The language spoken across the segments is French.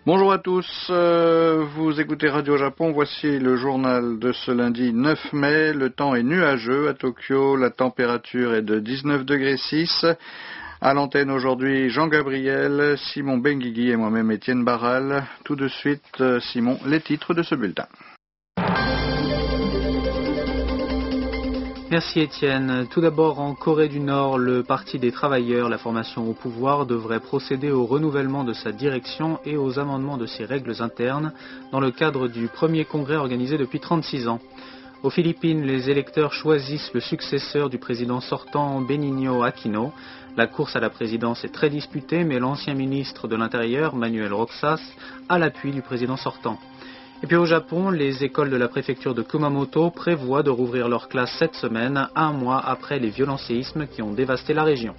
Bonjour à tous, vous écoutez Radio Japon, voici le journal de ce lundi 9 mai. Le temps est nuageux à Tokyo, la température est de 19 degrés 6. À l'antenne aujourd'hui, Jean-Gabriel, Simon Benguigui et moi-même Étienne Barral. Tout de suite, Simon, les titres de ce bulletin. Merci Étienne. Tout d'abord, en Corée du Nord, le Parti des travailleurs, la formation au pouvoir, devrait procéder au renouvellement de sa direction et aux amendements de ses règles internes dans le cadre du premier congrès organisé depuis 36 ans. Aux Philippines, les électeurs choisissent le successeur du président sortant Benigno Aquino. La course à la présidence est très disputée, mais l'ancien ministre de l'Intérieur, Manuel Roxas, a l'appui du président sortant. Et puis au Japon, les écoles de la préfecture de Kumamoto prévoient de rouvrir leurs classes cette semaine, un mois après les violents séismes qui ont dévasté la région.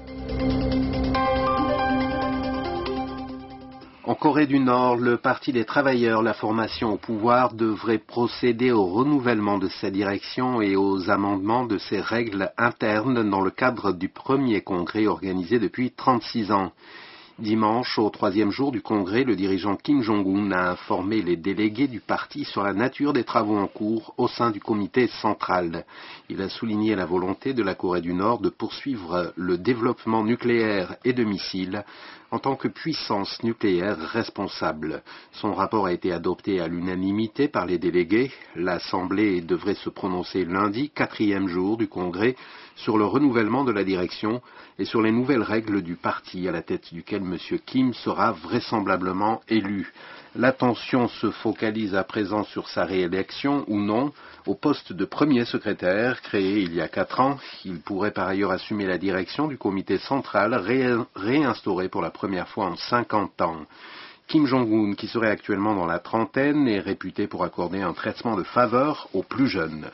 En Corée du Nord, le Parti des travailleurs, la formation au pouvoir, devrait procéder au renouvellement de sa direction et aux amendements de ses règles internes dans le cadre du premier congrès organisé depuis 36 ans. Dimanche, au troisième jour du congrès, le dirigeant Kim Jong-un a informé les délégués du parti sur la nature des travaux en cours au sein du comité central. Il a souligné la volonté de la Corée du Nord de poursuivre le développement nucléaire et de missiles en tant que puissance nucléaire responsable. Son rapport a été adopté à l'unanimité par les délégués. L'Assemblée devrait se prononcer lundi, quatrième jour du congrès, sur le renouvellement de la direction et sur les nouvelles règles du parti à la tête duquel M. Kim sera vraisemblablement élu. L'attention se focalise à présent sur sa réélection ou non au poste de premier secrétaire créé il y a 4 ans. Il pourrait par ailleurs assumer la direction du comité central réinstauré pour la première fois en 50 ans. Kim Jong-un, qui serait actuellement dans la trentaine, est réputé pour accorder un traitement de faveur aux plus jeunes.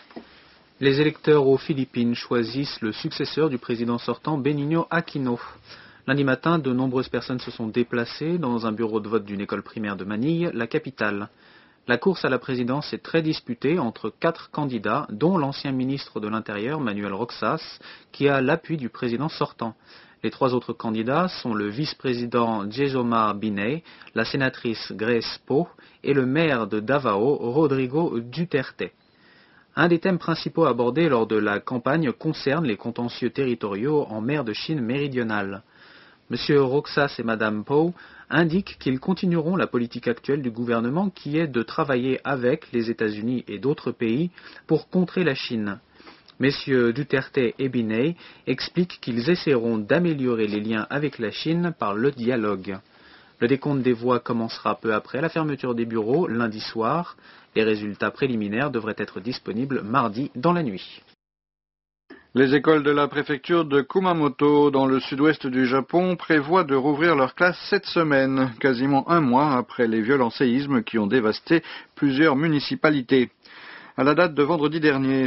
Les électeurs aux Philippines choisissent le successeur du président sortant Benigno Aquino. Lundi matin, de nombreuses personnes se sont déplacées dans un bureau de vote d'une école primaire de Manille, la capitale. La course à la présidence est très disputée entre 4 candidats, dont l'ancien ministre de l'Intérieur, Manuel Roxas, qui a l'appui du président sortant. Les 3 autres candidats sont le vice-président Jejomar Binay, la sénatrice Grace Poe et le maire de Davao, Rodrigo Duterte. Un des thèmes principaux abordés lors de la campagne concerne les contentieux territoriaux en mer de Chine méridionale. M. Roxas et Mme Poe indiquent qu'ils continueront la politique actuelle du gouvernement qui est de travailler avec les États-Unis et d'autres pays pour contrer la Chine. Messieurs Duterte et Binay expliquent qu'ils essaieront d'améliorer les liens avec la Chine par le dialogue. Le décompte des voix commencera peu après la fermeture des bureaux, lundi soir. Les résultats préliminaires devraient être disponibles mardi dans la nuit. Les écoles de la préfecture de Kumamoto, dans le sud-ouest du Japon, prévoient de rouvrir leurs classes cette semaine, quasiment un mois après les violents séismes qui ont dévasté plusieurs municipalités. À la date de vendredi dernier,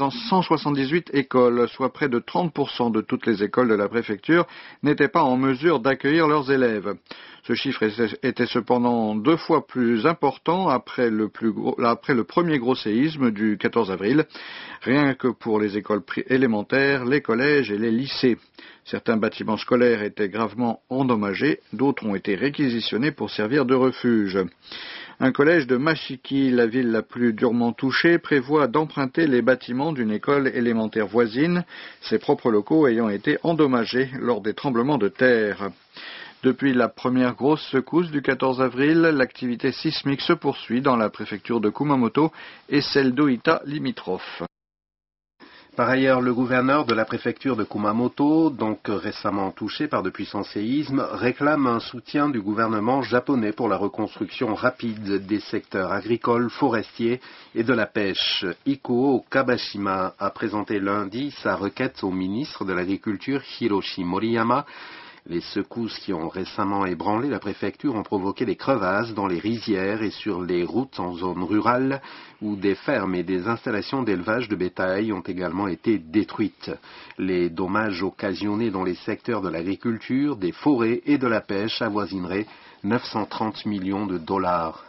178 écoles, soit près de 30% de toutes les écoles de la préfecture, n'étaient pas en mesure d'accueillir leurs élèves. Ce chiffre était cependant 2 fois plus important après le premier gros séisme du 14 avril, rien que pour les écoles élémentaires, les collèges et les lycées. Certains bâtiments scolaires étaient gravement endommagés, d'autres ont été réquisitionnés pour servir de refuge. Un collège de Mashiki, la ville la plus durement touchée, prévoit d'emprunter les bâtiments d'une école élémentaire voisine, ses propres locaux ayant été endommagés lors des tremblements de terre. Depuis la première grosse secousse du 14 avril, l'activité sismique se poursuit dans la préfecture de Kumamoto et celle d'Oita limitrophe. Par ailleurs, le gouverneur de la préfecture de Kumamoto, donc récemment touché par de puissants séismes, réclame un soutien du gouvernement japonais pour la reconstruction rapide des secteurs agricoles, forestiers et de la pêche. Ikuo Kabashima a présenté lundi sa requête au ministre de l'Agriculture Hiroshi Moriyama. Les secousses qui ont récemment ébranlé la préfecture ont provoqué des crevasses dans les rizières et sur les routes en zone rurale où des fermes et des installations d'élevage de bétail ont également été détruites. Les dommages occasionnés dans les secteurs de l'agriculture, des forêts et de la pêche avoisineraient 930 millions de dollars.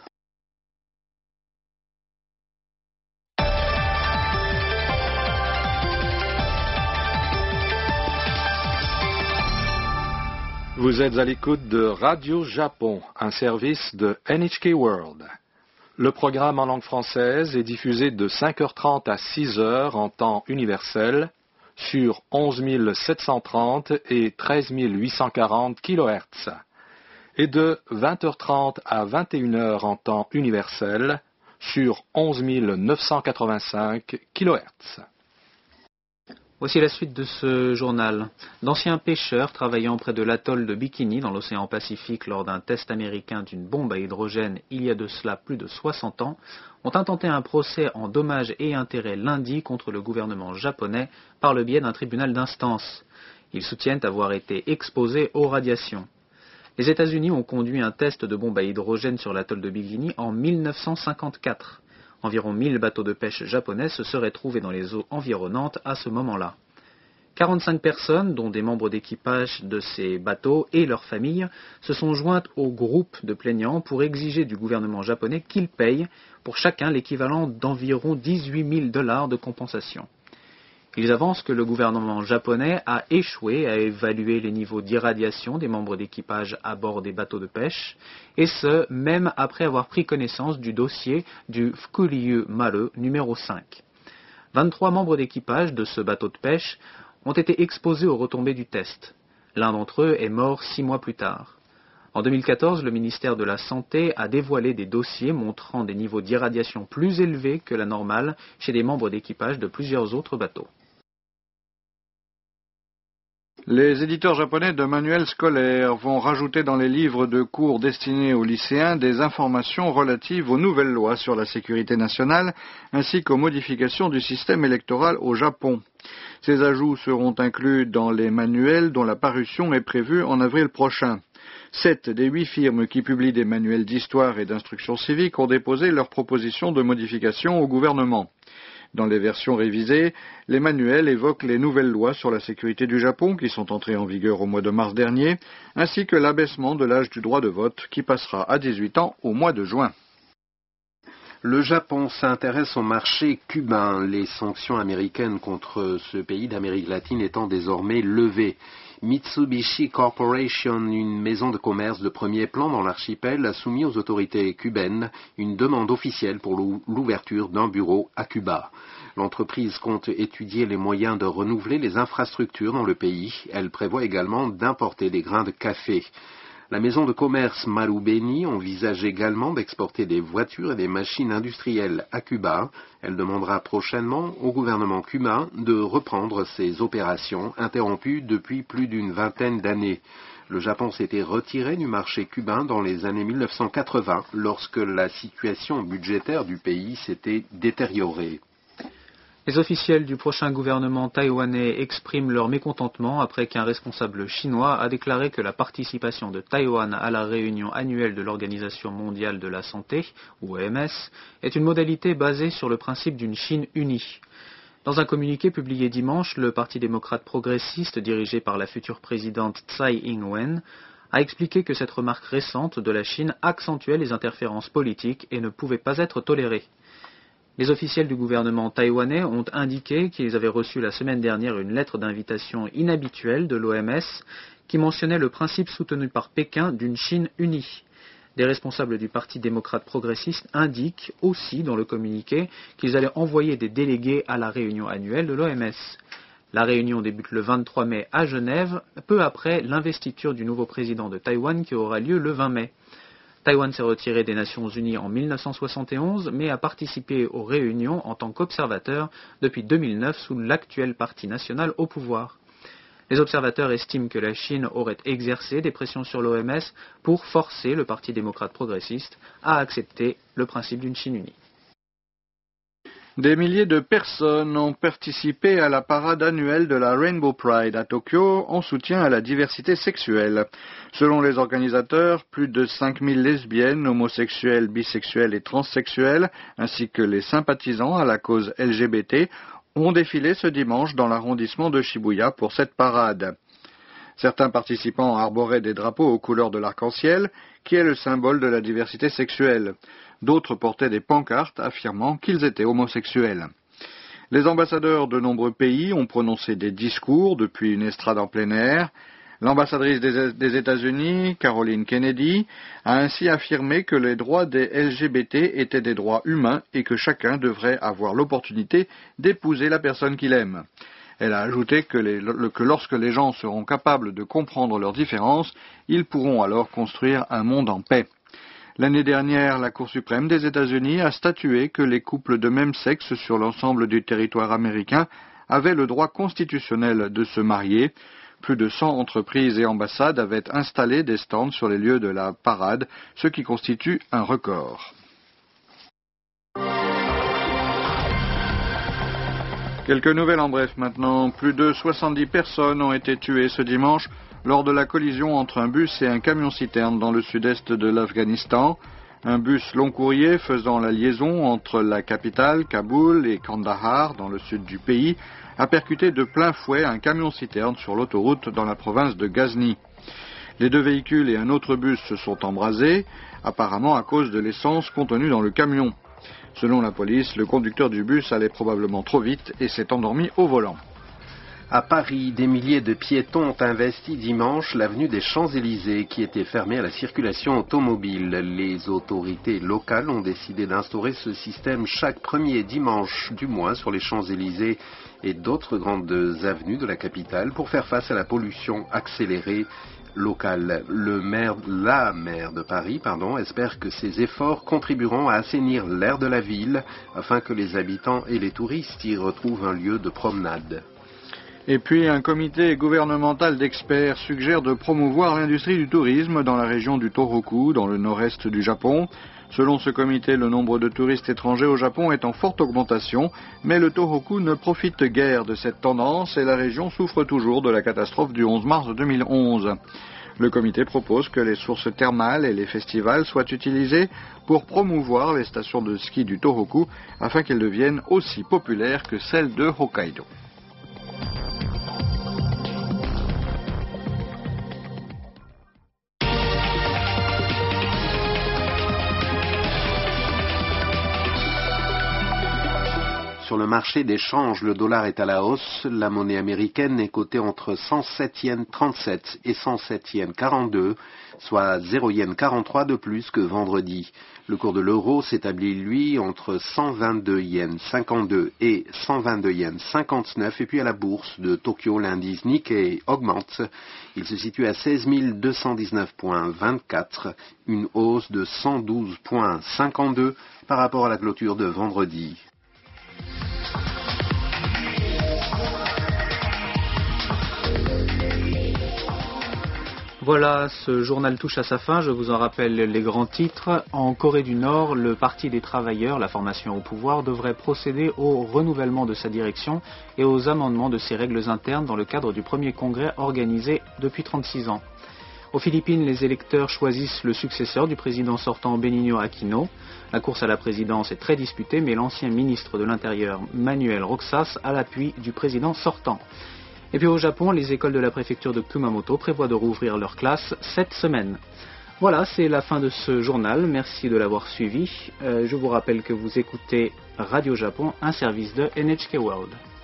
Vous êtes à l'écoute de Radio Japon, un service de NHK World. Le programme en langue française est diffusé de 5h30 à 6h en temps universel sur 11 730 et 13 840 kHz et de 20h30 à 21h en temps universel sur 11 985 kHz. Voici la suite de ce journal. D'anciens pêcheurs travaillant près de l'atoll de Bikini dans l'océan Pacifique lors d'un test américain d'une bombe à hydrogène il y a de cela plus de 60 ans ont intenté un procès en dommages et intérêts lundi contre le gouvernement japonais par le biais d'un tribunal d'instance. Ils soutiennent avoir été exposés aux radiations. Les États-Unis ont conduit un test de bombe à hydrogène sur l'atoll de Bikini en 1954. Environ 1000 bateaux de pêche japonais se seraient trouvés dans les eaux environnantes à ce moment-là. 45 personnes, dont des membres d'équipage de ces bateaux et leurs familles, se sont jointes au groupe de plaignants pour exiger du gouvernement japonais qu'il paye pour chacun l'équivalent d'environ 18 000 $ de compensation. Ils avancent que le gouvernement japonais a échoué à évaluer les niveaux d'irradiation des membres d'équipage à bord des bateaux de pêche, et ce, même après avoir pris connaissance du dossier du Fukuryu Maru numéro 5. 23 membres d'équipage de ce bateau de pêche ont été exposés aux retombées du test. L'un d'entre eux est mort 6 mois plus tard. En 2014, le ministère de la Santé a dévoilé des dossiers montrant des niveaux d'irradiation plus élevés que la normale chez des membres d'équipage de plusieurs autres bateaux. Les éditeurs japonais de manuels scolaires vont rajouter dans les livres de cours destinés aux lycéens des informations relatives aux nouvelles lois sur la sécurité nationale ainsi qu'aux modifications du système électoral au Japon. Ces ajouts seront inclus dans les manuels dont la parution est prévue en avril prochain. 7 des 8 firmes qui publient des manuels d'histoire et d'instruction civique ont déposé leurs propositions de modification au gouvernement. Dans les versions révisées, les manuels évoquent les nouvelles lois sur la sécurité du Japon qui sont entrées en vigueur au mois de mars dernier, ainsi que l'abaissement de l'âge du droit de vote qui passera à 18 ans au mois de juin. Le Japon s'intéresse au marché cubain, les sanctions américaines contre ce pays d'Amérique latine étant désormais levées. Mitsubishi Corporation, une maison de commerce de premier plan dans l'archipel, a soumis aux autorités cubaines une demande officielle pour l'ouverture d'un bureau à Cuba. L'entreprise compte étudier les moyens de renouveler les infrastructures dans le pays. Elle prévoit également d'importer des grains de café. La maison de commerce Marubeni envisage également d'exporter des voitures et des machines industrielles à Cuba. Elle demandera prochainement au gouvernement cubain de reprendre ses opérations interrompues depuis plus d'une vingtaine d'années. Le Japon s'était retiré du marché cubain dans les années 1980 lorsque la situation budgétaire du pays s'était détériorée. Les officiels du prochain gouvernement taïwanais expriment leur mécontentement après qu'un responsable chinois a déclaré que la participation de Taïwan à la réunion annuelle de l'Organisation mondiale de la santé, ou OMS, est une modalité basée sur le principe d'une Chine unie. Dans un communiqué publié dimanche, le Parti démocrate progressiste dirigé par la future présidente Tsai Ing-wen a expliqué que cette remarque récente de la Chine accentuait les interférences politiques et ne pouvait pas être tolérée. Les officiels du gouvernement taïwanais ont indiqué qu'ils avaient reçu la semaine dernière une lettre d'invitation inhabituelle de l'OMS qui mentionnait le principe soutenu par Pékin d'une Chine unie. Des responsables du Parti démocrate progressiste indiquent aussi dans le communiqué qu'ils allaient envoyer des délégués à la réunion annuelle de l'OMS. La réunion débute le 23 mai à Genève, peu après l'investiture du nouveau président de Taïwan qui aura lieu le 20 mai. Taïwan s'est retiré des Nations Unies en 1971, mais a participé aux réunions en tant qu'observateur depuis 2009 sous l'actuel parti national au pouvoir. Les observateurs estiment que la Chine aurait exercé des pressions sur l'OMS pour forcer le Parti démocrate progressiste à accepter le principe d'une Chine unie. Des milliers de personnes ont participé à la parade annuelle de la Rainbow Pride à Tokyo en soutien à la diversité sexuelle. Selon les organisateurs, plus de 5000 lesbiennes, homosexuelles, bisexuelles et transsexuelles, ainsi que les sympathisants à la cause LGBT, ont défilé ce dimanche dans l'arrondissement de Shibuya pour cette parade. Certains participants arboraient des drapeaux aux couleurs de l'arc-en-ciel, qui est le symbole de la diversité sexuelle. D'autres portaient des pancartes affirmant qu'ils étaient homosexuels. Les ambassadeurs de nombreux pays ont prononcé des discours depuis une estrade en plein air. L'ambassadrice des États-Unis, Caroline Kennedy, a ainsi affirmé que les droits des LGBT étaient des droits humains et que chacun devrait avoir l'opportunité d'épouser la personne qu'il aime. Elle a ajouté que lorsque les gens seront capables de comprendre leurs différences, ils pourront alors construire un monde en paix. L'année dernière, la Cour suprême des États-Unis a statué que les couples de même sexe sur l'ensemble du territoire américain avaient le droit constitutionnel de se marier. Plus de 100 entreprises et ambassades avaient installé des stands sur les lieux de la parade, ce qui constitue un record. Quelques nouvelles en bref maintenant. Plus de 70 personnes ont été tuées ce dimanche lors de la collision entre un bus et un camion-citerne dans le sud-est de l'Afghanistan. Un bus long courrier faisant la liaison entre la capitale, Kaboul, et Kandahar, dans le sud du pays, a percuté de plein fouet un camion-citerne sur l'autoroute dans la province de Ghazni. Les deux véhicules et un autre bus se sont embrasés, apparemment à cause de l'essence contenue dans le camion. Selon la police, le conducteur du bus allait probablement trop vite et s'est endormi au volant. À Paris, des milliers de piétons ont investi dimanche l'avenue des Champs-Élysées qui était fermée à la circulation automobile. Les autorités locales ont décidé d'instaurer ce système chaque premier dimanche du mois sur les Champs-Élysées et d'autres grandes avenues de la capitale pour faire face à la pollution accélérée locale. La maire de Paris, espère que ces efforts contribueront à assainir l'air de la ville afin que les habitants et les touristes y retrouvent un lieu de promenade. Et puis, un comité gouvernemental d'experts suggère de promouvoir l'industrie du tourisme dans la région du Tohoku, dans le nord-est du Japon. Selon ce comité, le nombre de touristes étrangers au Japon est en forte augmentation, mais le Tohoku ne profite guère de cette tendance et la région souffre toujours de la catastrophe du 11 mars 2011. Le comité propose que les sources thermales et les festivals soient utilisés pour promouvoir les stations de ski du Tohoku afin qu'elles deviennent aussi populaires que celles de Hokkaido. Sur le marché des changes, le dollar est à la hausse. La monnaie américaine est cotée entre 107 yen 37 et 107 yen 42, soit 0 yen 43 de plus que vendredi. Le cours de l'euro s'établit, lui, entre 122 yen 52 et 122 yen 59. Et puis à la bourse de Tokyo, l'indice Nikkei augmente. Il se situe à 16 219,24, une hausse de 112,52 par rapport à la clôture de vendredi. Voilà, ce journal touche à sa fin. Je vous en rappelle les grands titres. En Corée du Nord, le Parti des travailleurs, la formation au pouvoir, devrait procéder au renouvellement de sa direction et aux amendements de ses règles internes dans le cadre du premier congrès organisé depuis 36 ans. Aux Philippines, les électeurs choisissent le successeur du président sortant Benigno Aquino. La course à la présidence est très disputée, mais l'ancien ministre de l'Intérieur, Manuel Roxas, a l'appui du président sortant. Et puis au Japon, les écoles de la préfecture de Kumamoto prévoient de rouvrir leurs classes cette semaine. Voilà, c'est la fin de ce journal. Merci de l'avoir suivi. Je vous rappelle que vous écoutez Radio Japon, un service de NHK World.